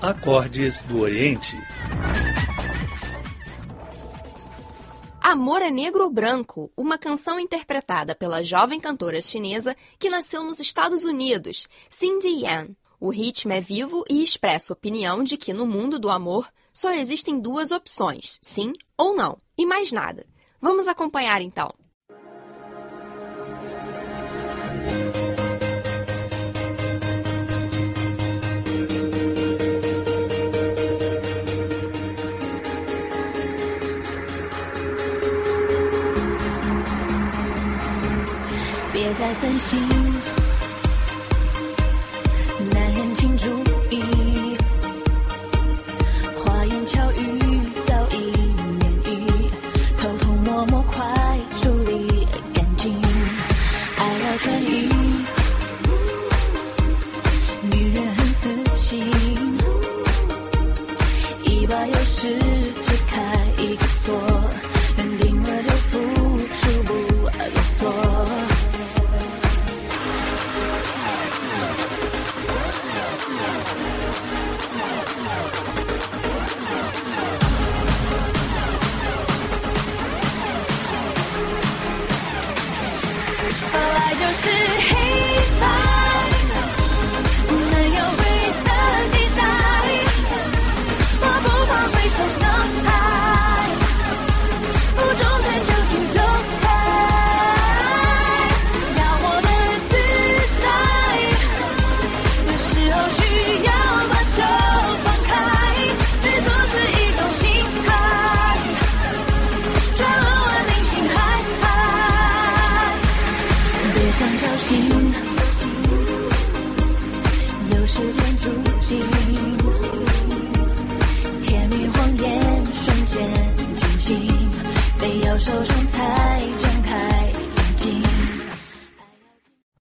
Acordes do Oriente. Amor é Negro ou Branco, uma canção interpretada pela jovem cantora chinesa que nasceu nos Estados Unidos, Cindy Yan. O ritmo é vivo e expressa a opinião de que no mundo do amor só existem duas opções, sim ou não, e mais nada. Vamos acompanhar então. 别再散心，男人请注意，花言巧语早已免疫，偷偷摸摸快处理干净，爱要专一，女人很死心，一把钥匙只开一个锁，认定了就付出不啰嗦。爱就是黑白，没有灰色地带，我不怕会受伤害，不忠诚就请走开，要我的自在，有时候需要把手放开，执着是一种心态，转而稳定心海。别想侥幸，有时天注定，甜蜜谎言瞬间惊醒，非要受伤才